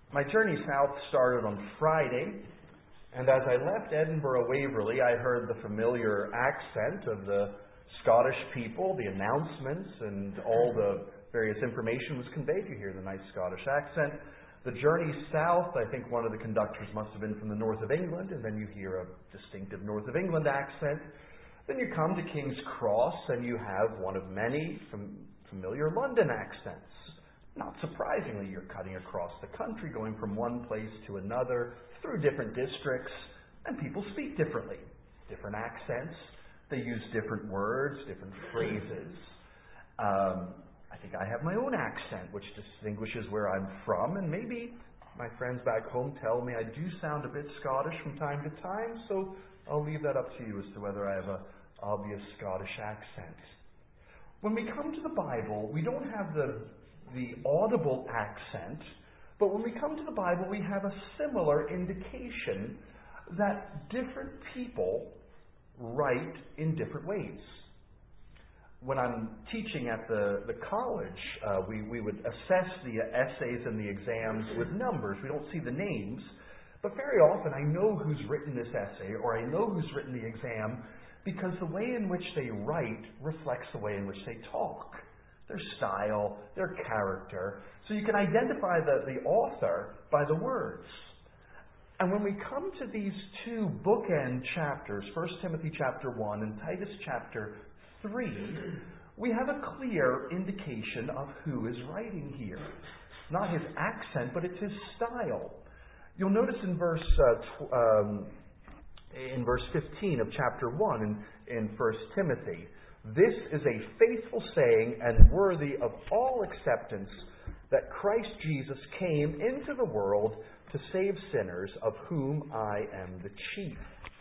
My journey south started on Friday, and as I left Edinburgh Waverley, I heard the familiar accent of the Scottish people, the announcements, and all the various information was conveyed. You hear the nice Scottish accent. The journey south, I think one of the conductors must have been from the north of England, and then you hear a distinctive north of England accent. Then you come to King's Cross, and you have one of many familiar London accents. Not surprisingly, you're cutting across the country, going from one place to another, through different districts, and people speak differently. Different accents. They use different words, different phrases. I think I have my own accent, which distinguishes where I'm from, and maybe my friends back home tell me I do sound a bit Scottish from time to time, so I'll leave that up to you as to whether I have an obvious Scottish accent. When we come to the Bible, we don't have the audible accent, but when we come to the Bible, we have a similar indication that different people write in different ways. When I'm teaching at the college, we would assess the essays and the exams with numbers. We don't see the names, but very often I know who's written this essay or I know who's written the exam because the way in which they write reflects the way in which they talk. Their style, their character. So you can identify the author by the words. And when we come to these two bookend chapters, 1 Timothy chapter 1 and Titus chapter 3, we have a clear indication of who is writing here. It's not his accent, but it's his style. You'll notice in verse 15 of chapter 1 in 1 Timothy, this is a faithful saying and worthy of all acceptance that Christ Jesus came into the world to save sinners, of whom I am the chief.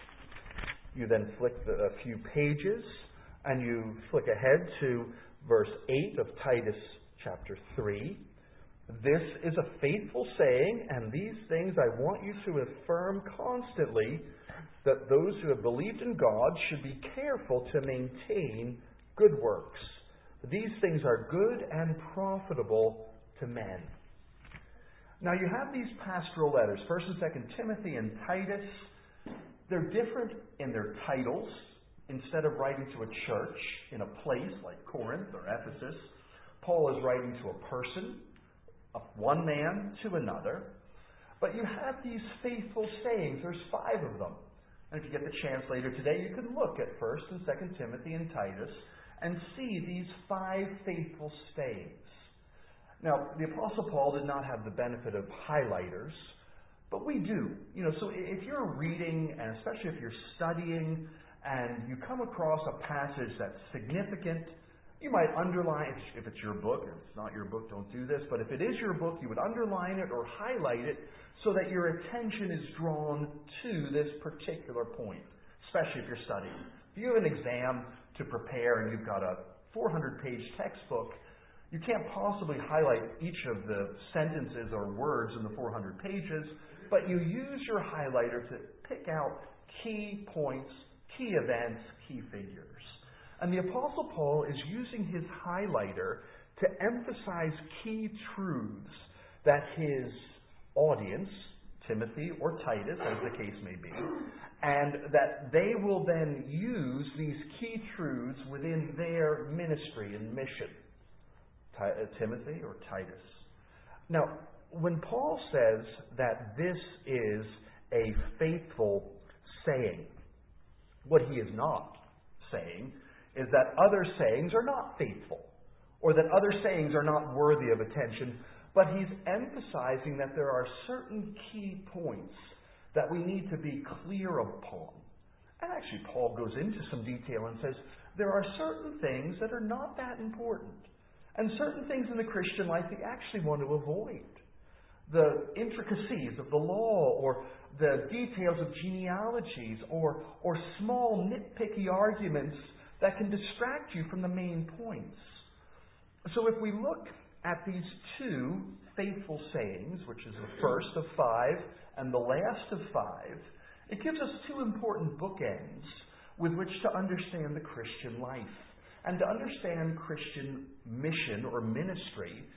You then flick a few pages and you flick ahead to verse 8 of Titus chapter 3. This is a faithful saying, and these things I want you to affirm constantly, that those who have believed in God should be careful to maintain good works. These things are good and profitable to men. Now you have these pastoral letters, 1 and 2 Timothy and Titus. They're different in their titles. Instead of writing to a church in a place like Corinth or Ephesus, Paul is writing to a person, one man to another. But you have these faithful sayings. There's 5 of them. And if you get the chance later today, you can look at 1 and 2 Timothy and Titus and see these 5 faithful sayings. Now, the Apostle Paul did not have the benefit of highlighters, but we do. So if you're reading, and especially if you're studying, and you come across a passage that's significant, you might underline, if it's your book. If it's not your book, don't do this. But if it is your book, you would underline it or highlight it so that your attention is drawn to this particular point, especially if you're studying. If you have an exam to prepare and you've got a 400-page textbook, you can't possibly highlight each of the sentences or words in the 400 pages, but you use your highlighter to pick out key points, key events, key figures. And the Apostle Paul is using his highlighter to emphasize key truths that his audience, Timothy or Titus, as the case may be, and that they will then use these key truths within their ministry and mission. Timothy or Titus. Now, when Paul says that this is a faithful saying, what he is not saying is that other sayings are not faithful, or that other sayings are not worthy of attention, but he's emphasizing that there are certain key points that we need to be clear upon. And actually, Paul goes into some detail and says there are certain things that are not that important, and certain things in the Christian life we actually want to avoid. The intricacies of the law, or the details of genealogies, or small nitpicky arguments that can distract you from the main points. So if we look at these 2 faithful sayings, which is the first of 5 and the last of 5, it gives us 2 important bookends with which to understand the Christian life and to understand Christian mission or ministry.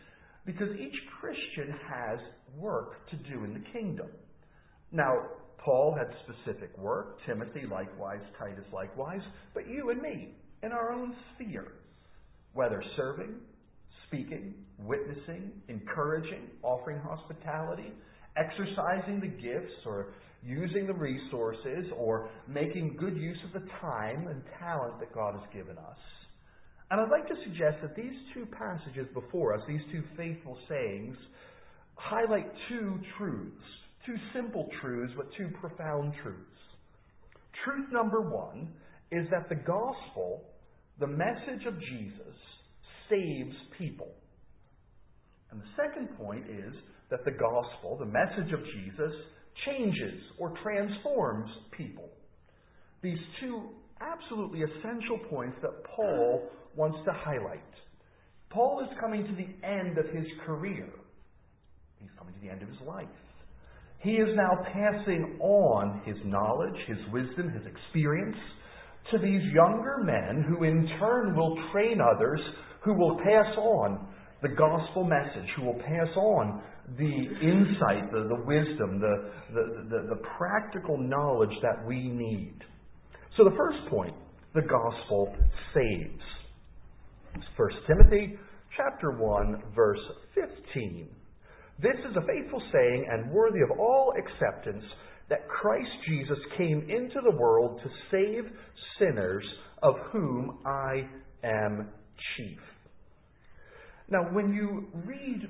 because each Christian has work to do in the kingdom. Now, Paul had specific work, Timothy likewise, Titus likewise, but you and me, in our own sphere, whether serving, speaking, witnessing, encouraging, offering hospitality, exercising the gifts, or using the resources, or making good use of the time and talent that God has given us. And I'd like to suggest that these two passages before us, these two faithful sayings, highlight two truths, two simple truths, but two profound truths. Truth number one is that the gospel, the message of Jesus, saves people. And the second point is that the gospel, the message of Jesus, changes or transforms people. These two absolutely essential points that Paul wants to highlight. Paul is coming to the end of his career. He's coming to the end of his life. He is now passing on his knowledge, his wisdom, his experience to these younger men who in turn will train others, who will pass on the gospel message, who will pass on the insight, the wisdom, the practical knowledge that we need. So the first point, the gospel saves. 1 Timothy chapter 1, verse 15. This is a faithful saying and worthy of all acceptance, that Christ Jesus came into the world to save sinners, of whom I am chief. Now, when you read,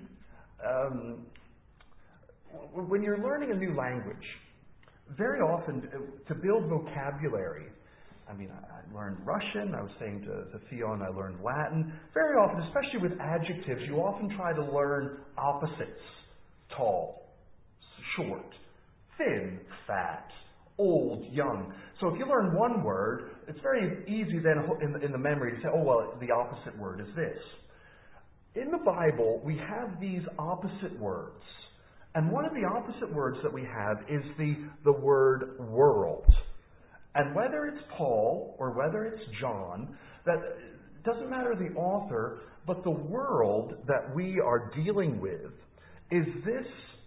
when you're learning a new language, very often to build vocabulary, I learned Russian, I was saying to Theon, I learned Latin. Very often, especially with adjectives, you often try to learn opposites. Tall, short, thin, fat, old, young. So if you learn one word, it's very easy then in the memory to say, oh, well, the opposite word is this. In the Bible, we have these opposite words. And one of the opposite words that we have is the word world. And whether it's Paul or whether it's John, that doesn't matter the author, but the world that we are dealing with is this,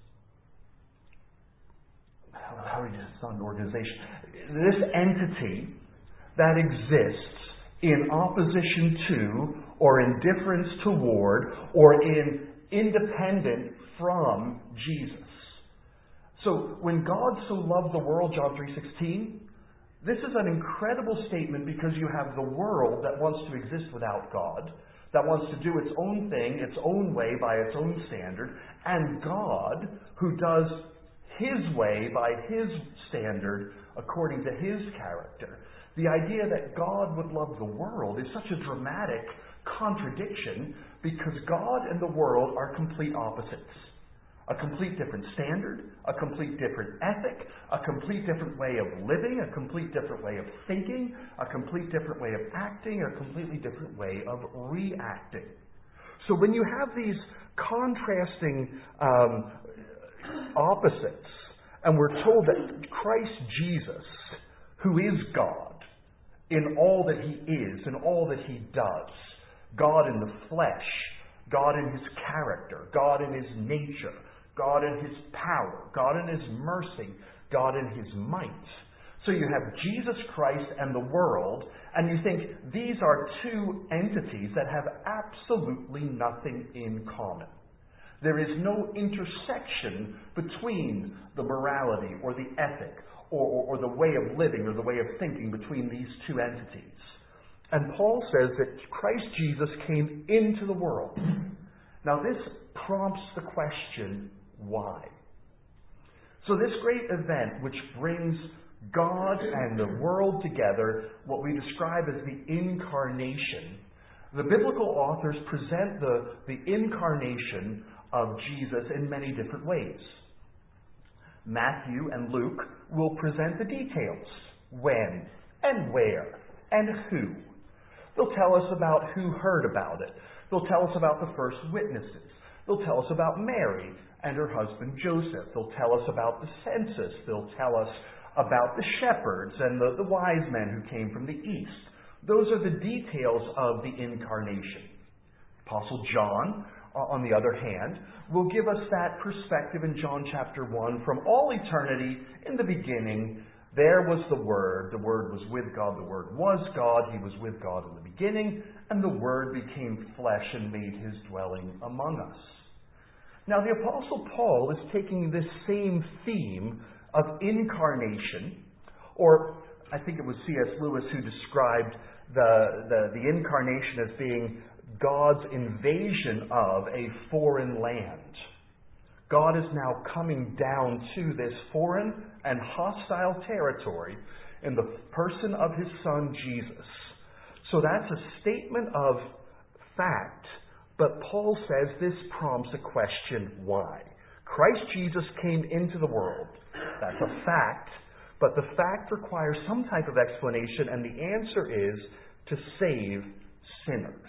how do you just on organization, this entity that exists in opposition to, or in difference toward, or in independent from Jesus. So when God so loved the world, John 3:16, this is an incredible statement because you have the world that wants to exist without God, that wants to do its own thing, its own way, by its own standard, and God, who does His way by His standard, according to His character. The idea that God would love the world is such a dramatic contradiction because God and the world are complete opposites. A complete different standard, a complete different ethic, a complete different way of living, a complete different way of thinking, a complete different way of acting, a completely different way of reacting. So when you have these contrasting opposites, and we're told that Christ Jesus, who is God, in all that He is, in all that He does, God in the flesh, God in His character, God in His nature, God in His power, God in His mercy, God in His might. So you have Jesus Christ and the world, and you think these are two entities that have absolutely nothing in common. There is no intersection between the morality or the ethic or the way of living or the way of thinking between these two entities. And Paul says that Christ Jesus came into the world. Now this prompts the question, why? So this great event which brings God and the world together, what we describe as the incarnation, the biblical authors present the incarnation of Jesus in many different ways. Matthew and Luke will present the details, when and where and who. They'll tell us about who heard about it. They'll tell us about the first witnesses. They'll tell us about Mary and her husband Joseph. They'll tell us about the census. They'll tell us about the shepherds and the wise men who came from the east. Those are the details of the incarnation. Apostle John on the other hand, will give us that perspective in John chapter 1. From all eternity, in the beginning, there was the Word. The Word was with God. The Word was God. He was with God in the beginning. And the Word became flesh and made his dwelling among us. Now, the Apostle Paul is taking this same theme of incarnation, or I think it was C.S. Lewis who described the incarnation as being God's invasion of a foreign land. God is now coming down to this foreign and hostile territory in the person of his Son, Jesus. So that's a statement of fact, but Paul says this prompts a question, why? Christ Jesus came into the world. That's a fact, but the fact requires some type of explanation, and the answer is to save sinners.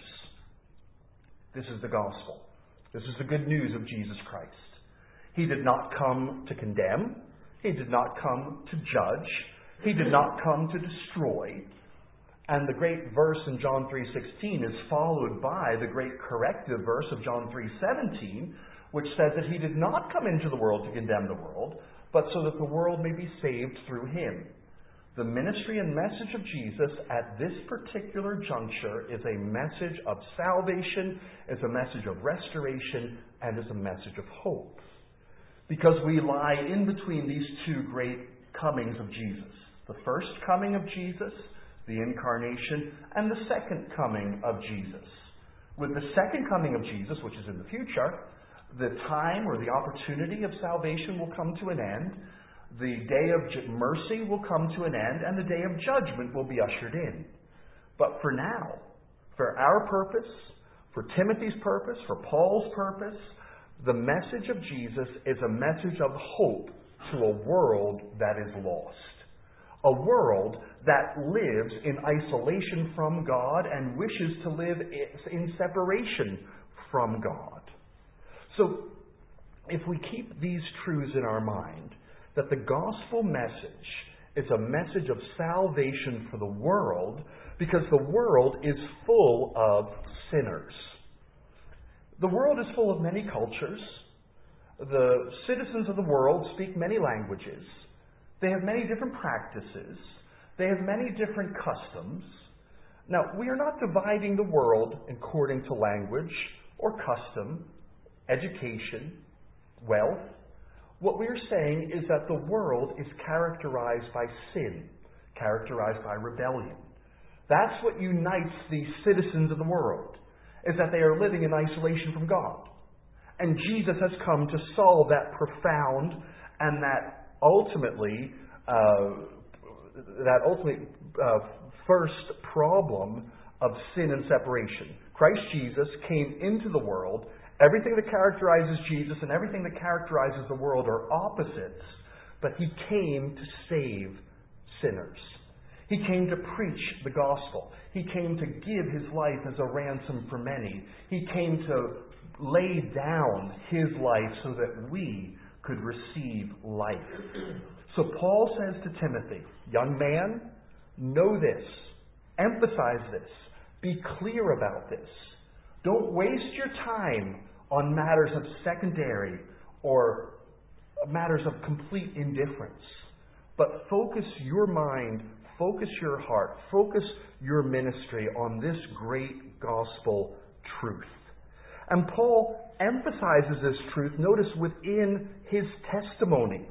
This is the gospel. This is the good news of Jesus Christ. He did not come to condemn. He did not come to judge. He did not come to destroy. And the great verse in John 3:16 is followed by the great corrective verse of John 3:17, which says that he did not come into the world to condemn the world, but so that the world may be saved through him. The ministry and message of Jesus at this particular juncture is a message of salvation, is a message of restoration, and is a message of hope. Because we lie in between these two great comings of Jesus. The first coming of Jesus, the incarnation, and the second coming of Jesus. With the second coming of Jesus, which is in the future, the time or the opportunity of salvation will come to an end. The day of mercy will come to an end, and the day of judgment will be ushered in. But for now, for our purpose, for Timothy's purpose, for Paul's purpose, the message of Jesus is a message of hope to a world that is lost. A world that lives in isolation from God and wishes to live in separation from God. So, if we keep these truths in our mind, that the gospel message is a message of salvation for the world, because the world is full of sinners. The world is full of many cultures. The citizens of the world speak many languages. They have many different practices. They have many different customs. Now, we are not dividing the world according to language or custom, education, wealth. What we're saying is that the world is characterized by sin, characterized by rebellion. That's what unites the citizens of the world, is that they are living in isolation from God. And Jesus has come to solve that profound and that ultimately first problem of sin and separation. Christ Jesus came into the world. Everything that characterizes Jesus and everything that characterizes the world are opposites, but he came to save sinners. He came to preach the gospel. He came to give his life as a ransom for many. He came to lay down his life so that we could receive life. So Paul says to Timothy, young man, know this, emphasize this, be clear about this. Don't waste your time on matters of secondary or matters of complete indifference, but focus your mind, focus your heart, focus your ministry on this great gospel truth. And Paul emphasizes this truth, notice, within his testimony.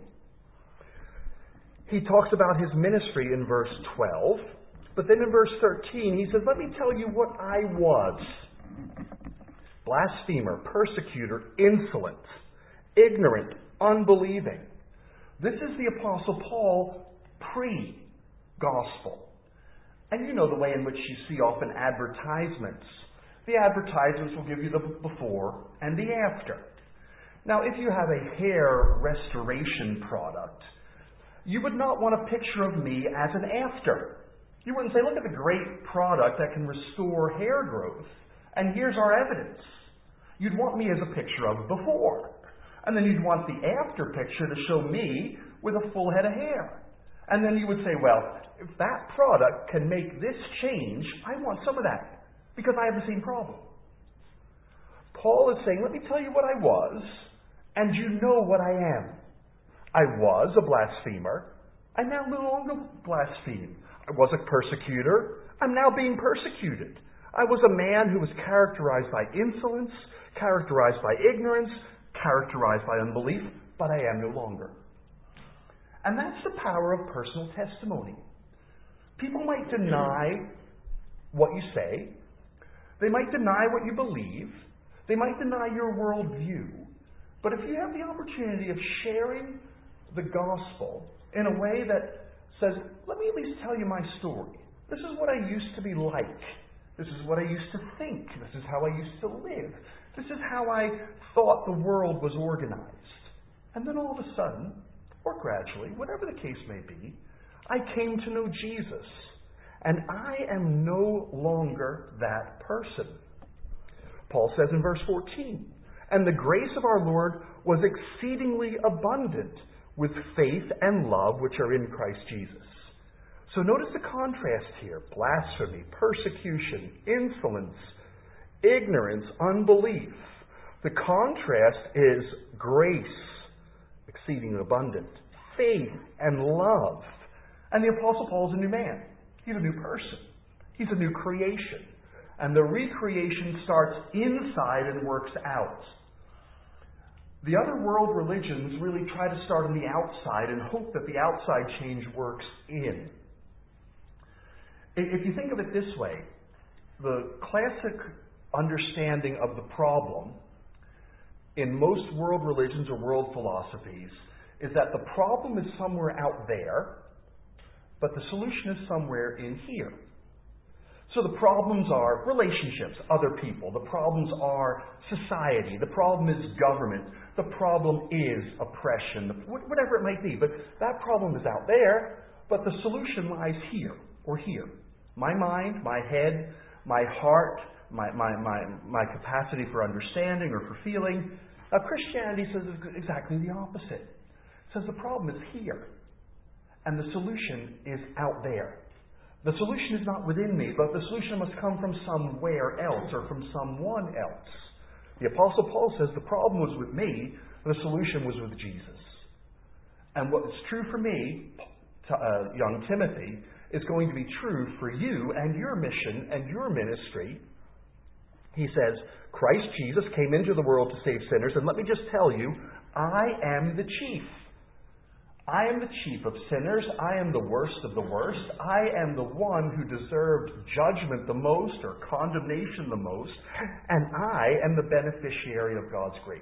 He talks about his ministry in verse 12, but then in verse 13 he says, let me tell you what I was. Blasphemer, persecutor, insolent, ignorant, unbelieving. This is the Apostle Paul pre-gospel. And you know the way in which you see often advertisements. The advertisements will give you the before and the after. Now, if you have a hair restoration product, you would not want a picture of me as an after. You wouldn't say, look at the great product that can restore hair growth, and here's our evidence. You'd want me as a picture of before. And then you'd want the after picture to show me with a full head of hair. And then you would say, well, if that product can make this change, I want some of that, because I have the same problem. Paul is saying, let me tell you what I was, and you know what I am. I was a blasphemer. I now no longer blaspheme. I was a persecutor. I'm now being persecuted. I was a man who was characterized by insolence, characterized by ignorance, characterized by unbelief, but I am no longer. And that's the power of personal testimony. People might deny what you say. They might deny what you believe. They might deny your worldview. But if you have the opportunity of sharing the gospel in a way that says, let me at least tell you my story. This is what I used to be like. This is what I used to think. This is how I used to live. This is how I thought the world was organized. And then all of a sudden, or gradually, whatever the case may be, I came to know Jesus. And I am no longer that person. Paul says in verse 14, and the grace of our Lord was exceedingly abundant with faith and love which are in Christ Jesus. So notice the contrast here. Blasphemy, persecution, insolence, ignorance, unbelief. The contrast is grace, exceeding abundant, faith and love. And the Apostle Paul is a new man. He's a new person. He's a new creation. And the recreation starts inside and works out. The other world religions really try to start on the outside and hope that the outside change works in. If you think of it this way, the classic understanding of the problem in most world religions or world philosophies is that the problem is somewhere out there, but the solution is somewhere in here. So the problems are relationships, other people. The problems are society. The problem is government. The problem is oppression, whatever it might be. But that problem is out there, but the solution lies here or here. My mind, my head, my heart, my capacity for understanding or for feeling. Christianity says exactly the opposite. It says the problem is here, and the solution is out there. The solution is not within me, but the solution must come from somewhere else or from someone else. The Apostle Paul says the problem was with me, the solution was with Jesus. And what is true for me, young Timothy, is going to be true for you and your mission and your ministry. He says, Christ Jesus came into the world to save sinners, and let me just tell you, I am the chief. I am the chief of sinners. I am the worst of the worst. I am the one who deserved judgment the most or condemnation the most. And I am the beneficiary of God's grace.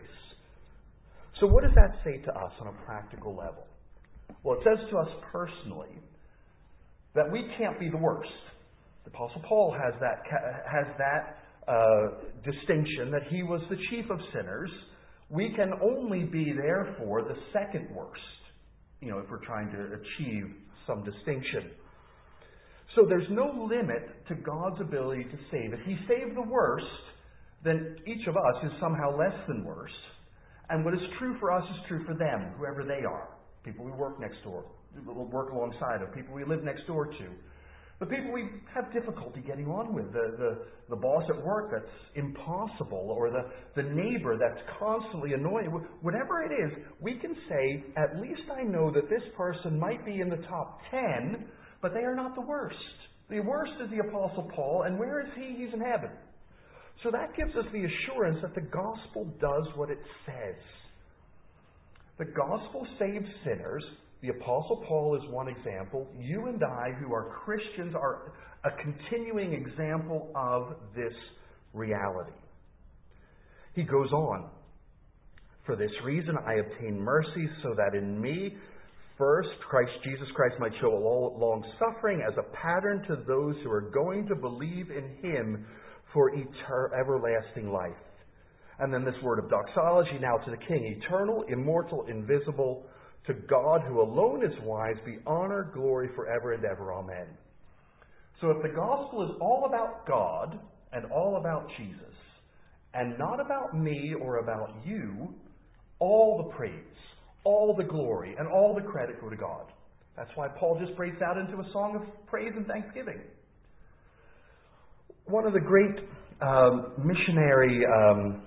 So what does that say to us on a practical level? Well, it says to us personally that we can't be the worst. The Apostle Paul has that distinction that he was the chief of sinners. We can only be, therefore, the second worst. If we're trying to achieve some distinction. So there's no limit to God's ability to save. If He saved the worst, then each of us is somehow less than worse. And what is true for us is true for them, whoever they are. People we work next door, people we work alongside of, people we live next door to. The people we have difficulty getting on with, the boss at work that's impossible, or the neighbor that's constantly annoying, whatever it is, we can say, at least I know that this person might be in the top 10, but they are not the worst. The worst is the Apostle Paul, and where is he? He's in heaven. So that gives us the assurance that the gospel does what it says. The gospel saves sinners. The Apostle Paul is one example. You and I, who are Christians, are a continuing example of this reality. He goes on. For this reason I obtain mercy, so that in me, first, Jesus Christ might show long suffering as a pattern to those who are going to believe in Him for everlasting life. And then this word of doxology now to the King, eternal, immortal, invisible, to God who alone is wise, be honor, glory forever and ever. Amen. So if the gospel is all about God and all about Jesus, and not about me or about you, all the praise, all the glory, and all the credit go to God. That's why Paul just breaks out into a song of praise and thanksgiving. One of the great missionary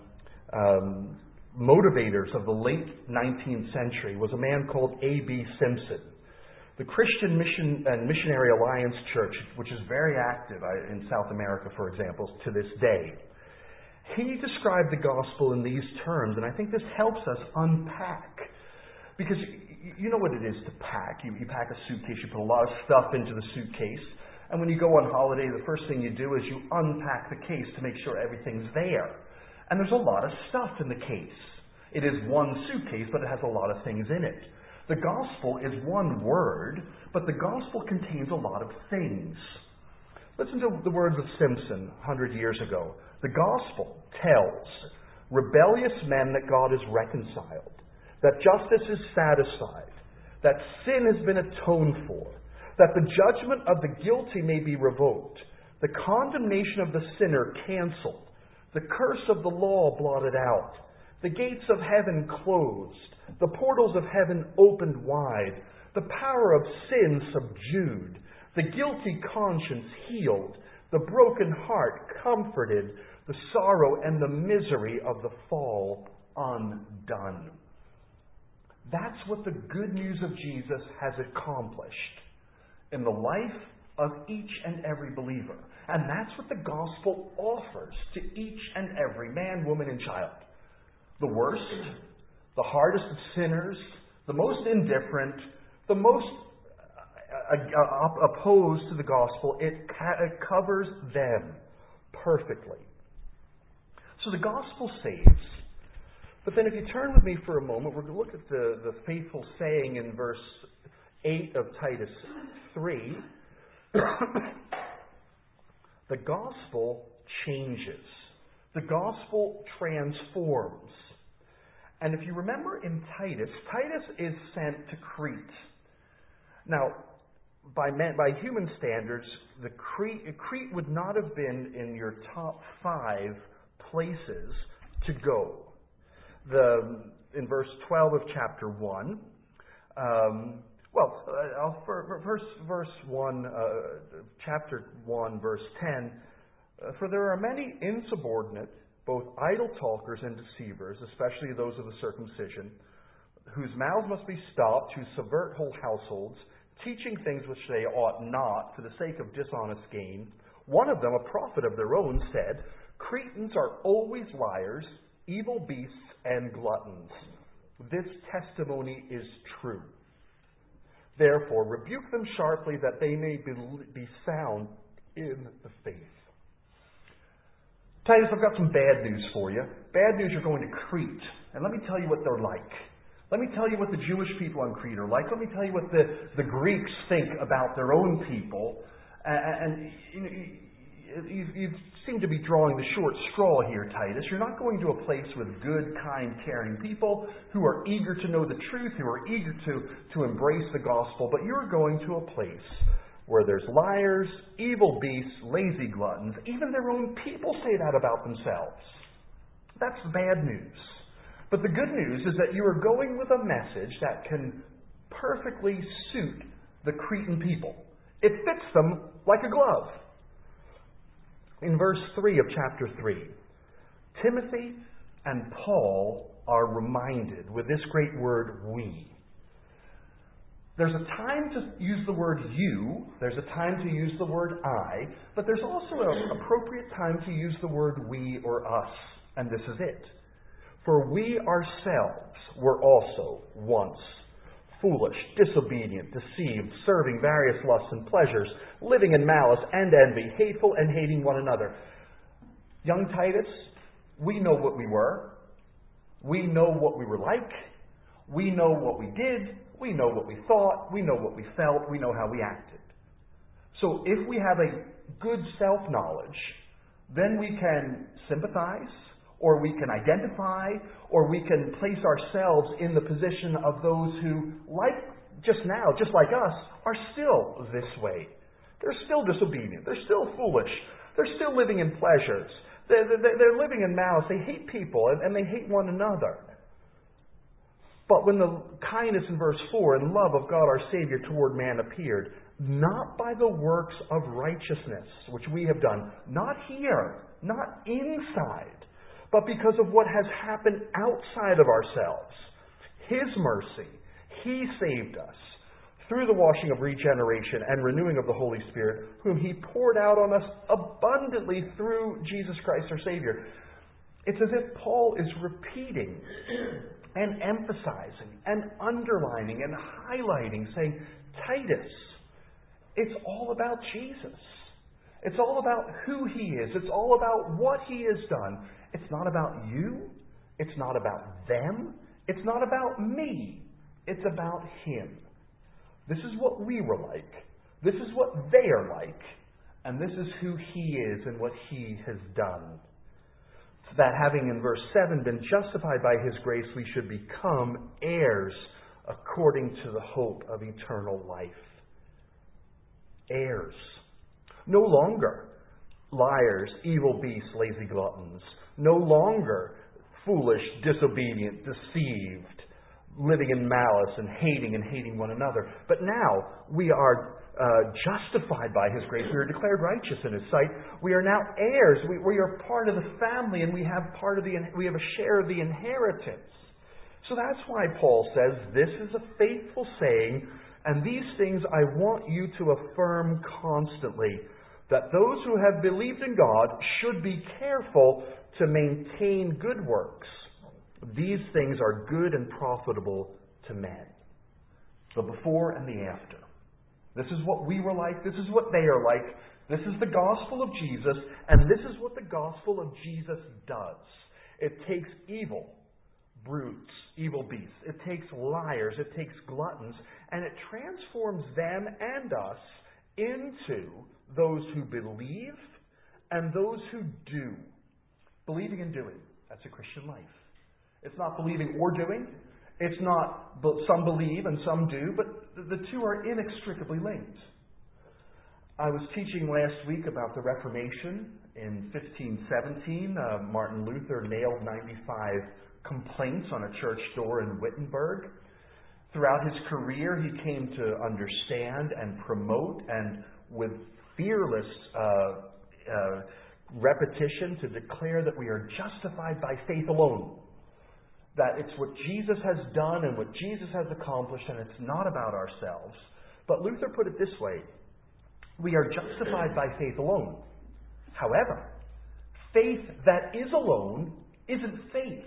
motivators of the late 19th century was a man called A.B. Simpson. The Christian Mission and Missionary Alliance Church, which is very active in South America, for example, to this day, he described the gospel in these terms, and I think this helps us unpack. Because you know what it is to pack. You pack a suitcase, you put a lot of stuff into the suitcase, and when you go on holiday, the first thing you do is you unpack the case to make sure everything's there. And there's a lot of stuff in the case. It is one suitcase, but it has a lot of things in it. The gospel is one word, but the gospel contains a lot of things. Listen to the words of Simpson 100 years ago. The gospel tells rebellious men that God is reconciled, that justice is satisfied, that sin has been atoned for, that the judgment of the guilty may be revoked, the condemnation of the sinner canceled, the curse of the law blotted out, the gates of heaven closed, the portals of heaven opened wide, the power of sin subdued, the guilty conscience healed, the broken heart comforted, the sorrow and the misery of the fall undone. That's what the good news of Jesus has accomplished in the life of each and every believer. And that's what the gospel offers to each and every man, woman, and child. The worst, the hardest of sinners, the most indifferent, the most opposed to the gospel, it covers them perfectly. So the gospel saves. But then if you turn with me for a moment, we're going to look at the faithful saying in verse 8 of Titus 3. The gospel changes. The gospel transforms. And if you remember in Titus, Titus is sent to Crete. Now, by human standards, Crete would not have been in your top 5 places to go. In verse 12 of chapter 1, verse 1, chapter 1, verse 10, for there are many insubordinate, both idle talkers and deceivers, especially those of the circumcision, whose mouths must be stopped, who subvert whole households, teaching things which they ought not, for the sake of dishonest gain. One of them, a prophet of their own, said, Cretans are always liars, evil beasts, and gluttons. This testimony is true. Therefore, rebuke them sharply, that they may be sound in the faith. Titus, I've got some bad news for you. Bad news, you're going to Crete. And let me tell you what they're like. Let me tell you what the Jewish people on Crete are like. Let me tell you what the Greeks think about their own people. And you seem to be drawing the short straw here, Titus. You're not going to a place with good, kind, caring people who are eager to know the truth, who are eager to embrace the gospel, but you're going to a place where there's liars, evil beasts, lazy gluttons. Even their own people say that about themselves. That's bad news. But the good news is that you are going with a message that can perfectly suit the Cretan people. It fits them like a glove. In verse 3 of chapter 3, Timothy and Paul are reminded with this great word, we. There's a time to use the word you, there's a time to use the word I, but there's also an appropriate time to use the word we or us, and this is it. For we ourselves were also once foolish, disobedient, deceived, serving various lusts and pleasures, living in malice and envy, hateful and hating one another. Young Titus, we know what we were. We know what we were like. We know what we did. We know what we thought. We know what we felt. We know how we acted. So if we have a good self-knowledge, then we can sympathize, or we can identify, or we can place ourselves in the position of those who, like just now, just like us, are still this way. They're still disobedient. They're still foolish. They're still living in pleasures. They're living in malice. They hate people, and they hate one another. But when the kindness in verse 4 and love of God our Savior toward man appeared, not by the works of righteousness, which we have done, not here, not inside, but because of what has happened outside of ourselves. His mercy. He saved us through the washing of regeneration and renewing of the Holy Spirit, whom He poured out on us abundantly through Jesus Christ our Savior. It's as if Paul is repeating and emphasizing and underlining and highlighting, saying, Titus, it's all about Jesus. It's all about who He is. It's all about what He has done. It's not about you. It's not about them. It's not about me. It's about Him. This is what we were like. This is what they are like. And this is who He is and what He has done. That having in verse 7 been justified by His grace, we should become heirs according to the hope of eternal life. Heirs. No longer liars, evil beasts, lazy gluttons. No longer foolish, disobedient, deceived, living in malice and hating one another. But now we are justified by His grace. We are declared righteous in His sight. We are now heirs. We are part of the family, and we have a share of the inheritance. So that's why Paul says, this is a faithful saying, and these things I want you to affirm constantly, that those who have believed in God should be careful to maintain good works. These things are good and profitable to men. The before and the after. This is what we were like. This is what they are like. This is the gospel of Jesus, and this is what the gospel of Jesus does. It takes evil brutes, evil beasts. It takes liars. It takes gluttons, and it transforms them and us into those who believe and those who do. Believing and doing. That's a Christian life. It's not believing or doing. It's not some believe and some do, but the two are inextricably linked. I was teaching last week about the Reformation in 1517. Martin Luther nailed 95 complaints on a church door in Wittenberg. Throughout his career, he came to understand and promote, and with fearless repetition, to declare that we are justified by faith alone. That it's what Jesus has done and what Jesus has accomplished, and it's not about ourselves. But Luther put it this way: we are justified by faith alone. However, faith that is alone isn't faith.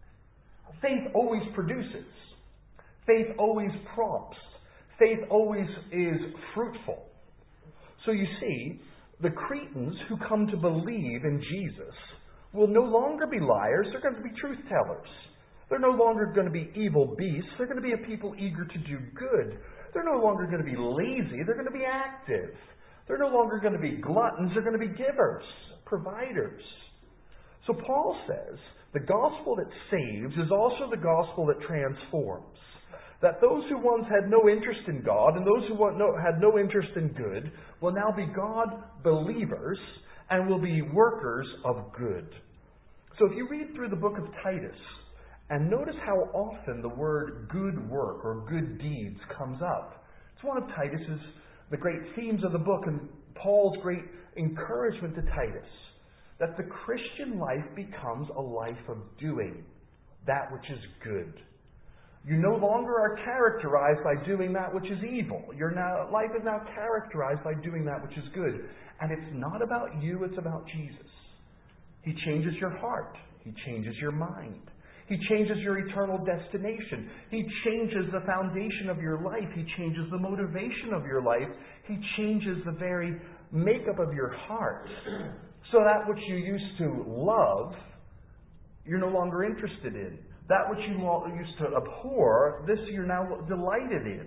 Faith always produces. Faith always prompts. Faith always is fruitful. So you see, the Cretans who come to believe in Jesus will no longer be liars. They're going to be truth tellers. They're no longer going to be evil beasts. They're going to be a people eager to do good. They're no longer going to be lazy. They're going to be active. They're no longer going to be gluttons. They're going to be givers, providers. So Paul says the gospel that saves is also the gospel that transforms. That those who once had no interest in God and those who had no interest in good will now be God believers and will be workers of good. So if you read through the book of Titus, and notice how often the word good work or good deeds comes up. It's one of the great themes of the book, and Paul's great encouragement to Titus, that the Christian life becomes a life of doing that which is good. You no longer are characterized by doing that which is evil. Life is now characterized by doing that which is good. And it's not about you, it's about Jesus. He changes your heart. He changes your mind. He changes your eternal destination. He changes the foundation of your life. He changes the motivation of your life. He changes the very makeup of your heart. So that which you used to love, you're no longer interested in. That which you used to abhor, this you're now delighted in.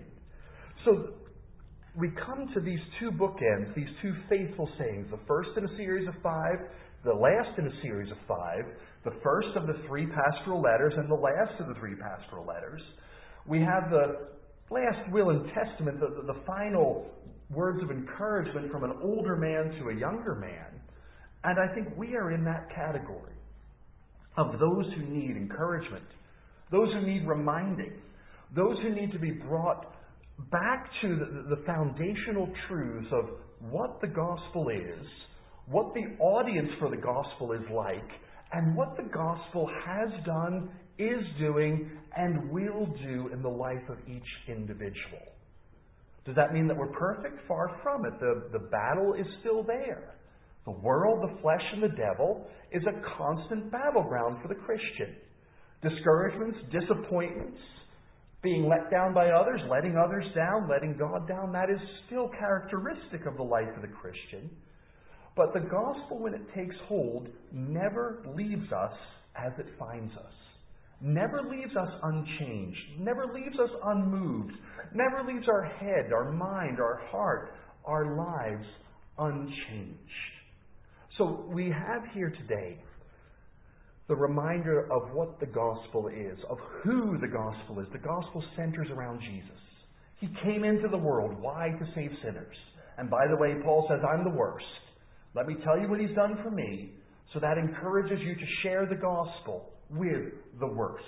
So we come to these two bookends, these two faithful sayings. The first in a series of 5, the last in a series of 5. The first of the 3 pastoral letters and the last of the 3 pastoral letters. We have the last will and testament, the final words of encouragement from an older man to a younger man. And I think we are in that category of those who need encouragement, those who need reminding, those who need to be brought back to the foundational truths of what the gospel is, what the audience for the gospel is like, and what the gospel has done, is doing, and will do in the life of each individual. Does that mean that we're perfect? Far from it. The battle is still there. The world, the flesh, and the devil is a constant battleground for the Christian. Discouragements, disappointments, being let down by others, letting others down, letting God down, that is still characteristic of the life of the Christian. But the gospel, when it takes hold, never leaves us as it finds us. Never leaves us unchanged. Never leaves us unmoved. Never leaves our head, our mind, our heart, our lives unchanged. So we have here today the reminder of what the gospel is, of who the gospel is. The gospel centers around Jesus. He came into the world. Why? To save sinners. And by the way, Paul says, I'm the worst. Let me tell you what he's done for me. So that encourages you to share the gospel with the worst.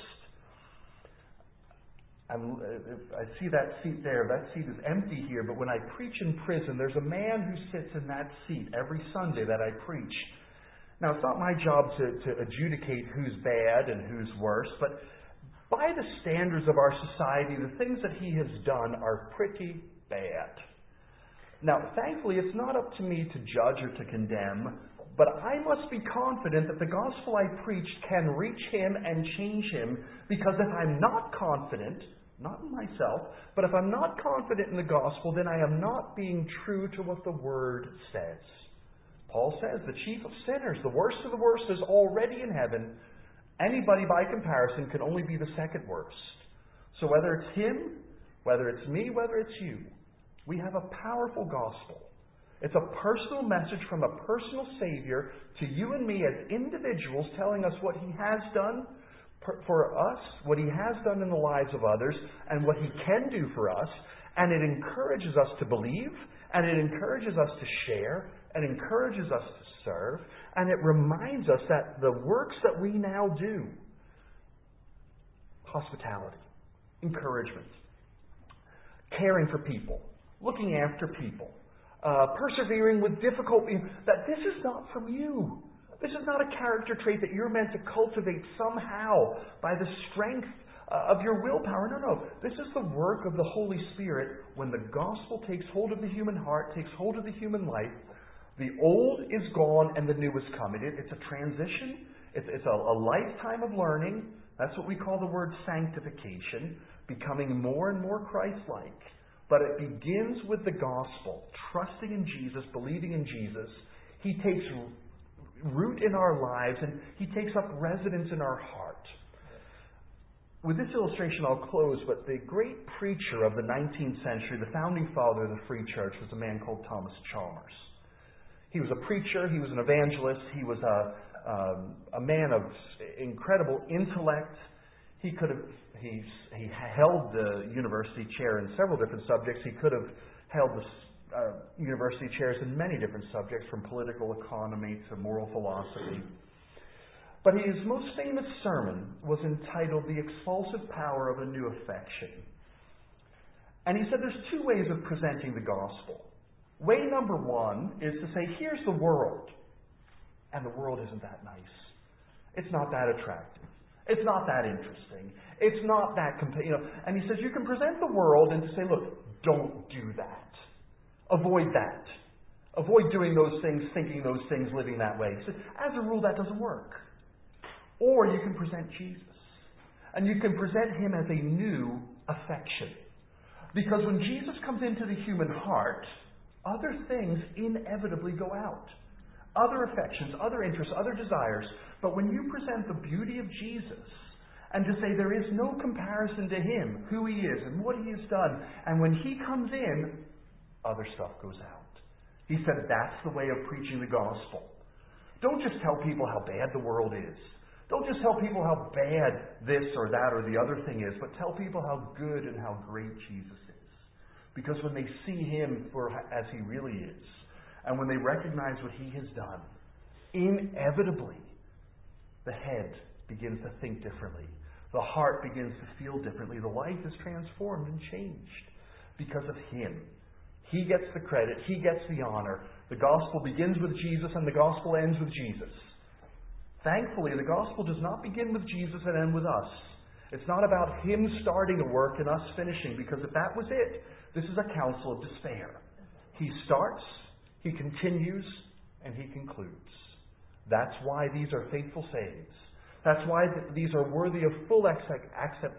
I see that seat there. That seat is empty here, but when I preach in prison, there's a man who sits in that seat every Sunday that I preach. Now, it's not my job to adjudicate who's bad and who's worse, but by the standards of our society, the things that he has done are pretty bad. Now, thankfully, it's not up to me to judge or to condemn, but I must be confident that the gospel I preach can reach him and change him, because if I'm not confident, not in myself, but if I'm not confident in the gospel, then I am not being true to what the Word says. Paul says the chief of sinners, the worst of the worst, is already in heaven. Anybody by comparison can only be the second worst. So whether it's him, whether it's me, whether it's you, we have a powerful gospel. It's a personal message from a personal Savior to you and me as individuals, telling us what He has done for us, what He has done in the lives of others, and what He can do for us. And it encourages us to believe, and it encourages us to share, and encourages us to serve, and it reminds us that the works that we now do, hospitality, encouragement, caring for people, looking after people, persevering with difficulty, that this is not from you. This is not a character trait that you're meant to cultivate somehow by the strength of your willpower. No. This is the work of the Holy Spirit when the gospel takes hold of the human heart, takes hold of the human life. The old is gone and the new is come. It's a transition. It's a lifetime of learning. That's what we call the word sanctification, becoming more and more Christ-like. But it begins with the gospel, trusting in Jesus, believing in Jesus. He takes root in our lives and He takes up residence in our heart. With this illustration I'll close, but the great preacher of the 19th century, the founding father of the Free Church, was a man called Thomas Chalmers. He was a preacher, he was an evangelist, he was a man of incredible intellect. He held the university chair in several different subjects. He could have held the university chairs in many different subjects, from political economy to moral philosophy. But his most famous sermon was entitled The Expulsive Power of a New Affection. And he said there's two ways of presenting the gospel. Way number one is to say, here's the world. And the world isn't that nice. It's not that attractive. It's not that interesting. It's not that And he says you can present the world and to say, look, don't do that. Avoid that. Avoid doing those things, thinking those things, living that way. He says, as a rule, that doesn't work. Or you can present Jesus. And you can present Him as a new affection. Because when Jesus comes into the human heart, other things inevitably go out. Other affections, other interests, other desires. But when you present the beauty of Jesus, and to say there is no comparison to Him, who He is and what He has done, and when He comes in, other stuff goes out. He said that's the way of preaching the gospel. Don't just tell people how bad the world is. Don't just tell people how bad this or that or the other thing is, but tell people how good and how great Jesus is. Because when they see Him for as He really is, and when they recognize what He has done, inevitably the head begins to think differently. The heart begins to feel differently. The life is transformed and changed because of Him. He gets the credit. He gets the honor. The gospel begins with Jesus and the gospel ends with Jesus. Thankfully, the gospel does not begin with Jesus and end with us. It's not about Him starting a work and us finishing, because if that was it, this is a counsel of despair. He starts, He continues, and He concludes. That's why these are faithful sayings. That's why these are worthy of full acceptance.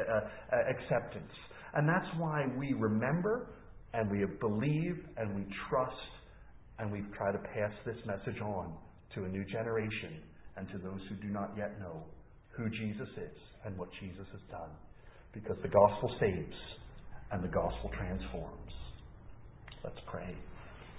And that's why we remember, and we believe, and we trust, and we try to pass this message on to a new generation and to those who do not yet know who Jesus is and what Jesus has done. Because the gospel saves and the gospel transforms. Let's pray.